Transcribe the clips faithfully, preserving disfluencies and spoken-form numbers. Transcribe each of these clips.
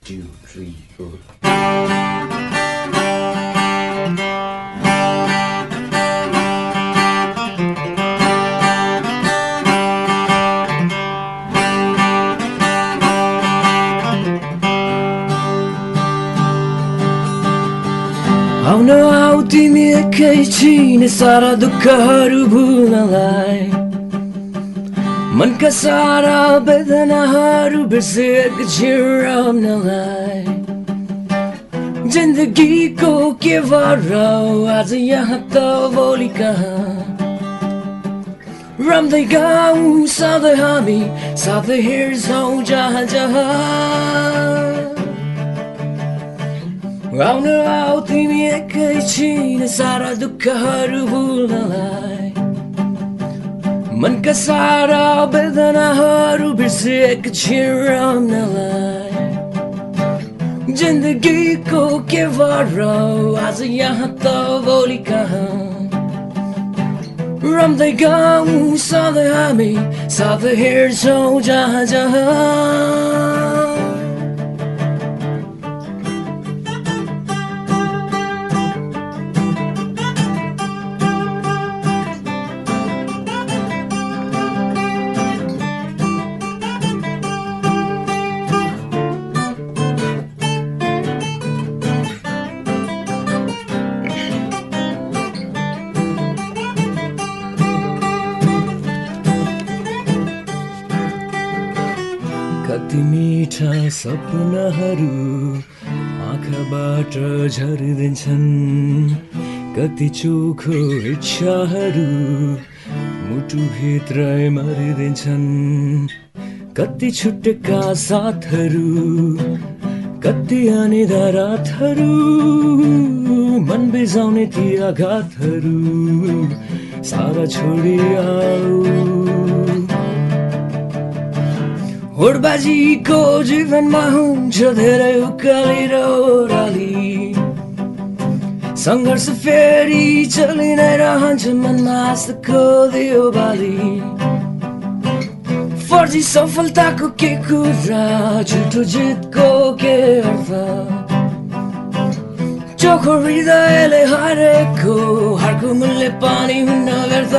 two, three, four. आउन आऊ तिमी एकैछिन सारा दुःखहरू भुल्नलाई मनका सारा वेदनाहरू बिर्सेको छिराउनलाई जिन्दगीको के भरौ आज यहाँ त भोलि कहाँ रम्दै गाउँ सधैँ हामी साथै हिँड्छौँ जहाँ जहाँ आउन आऊ तिमी एकैछिन सारा दुःखहरू भुल्नलाई मनका सारा वेदनाहरू बिर्सेको छिराउनलाई जिन्दगीको के भरौ आज यहाँ त भोलि कहाँ रम्दै गाउँ सधैँ हामी साथै हिँड्छौँ जहाँ जहाँ कति मिठा सपनाहरू आँखाबाट झरिदिन्छन् कति चोखो इच्छाहरू मुटुभित्रै मरिदिन्छन् कति छुटेका साथहरू कति अनिदा रातहरू मन बिजाउने ती आघातहरू सारा छोडी आऊ होडबाजीको जीवनमा हुन्छ धेरै उकाली र ओह्राली सङ्घर्ष फेरि चलि नै रहन्छ मनमा आशाको दियो बाली फर्जी सफलताको के कुरा झुटो जितको के अर्थ चोखो हृदयले हरेको हारको मूल्य पानी हुन व्यर्थ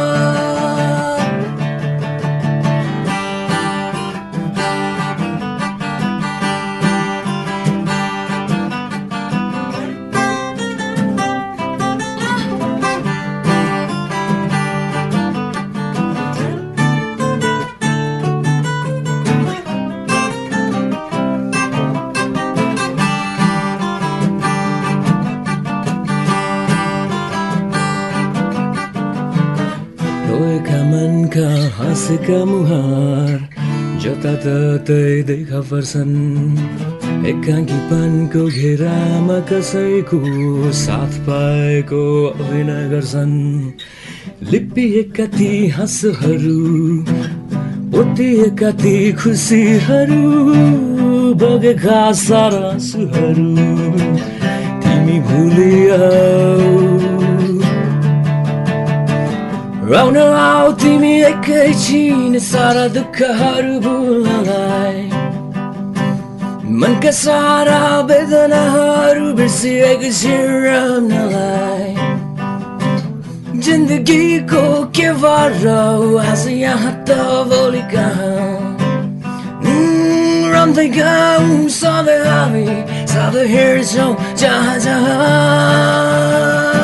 रोएका मनका हाँसेका मुहार जताततै देखा पर्छन् एकाङ्कीपनको घेरामा कसैको साथ पाएको अभिनय गर्छन् लिपिएका ती हाँसोहरू पोतिएका ती खुसीहरू बगेका सारा आँसुहरू तिमी भुलियाऊ आउन आऊ तिमी एकैछिन सारा दुःखहरू भुल्नलाई मनका सारा वेदनाहरू बिर्सिएको छिराउनलाई जिन्दगीको के भरौ आज यहाँ त भोलि कहाँ रम्दै गाउँ सधैँ हामी साथै हिँड्छौँ जहाँ जहाँ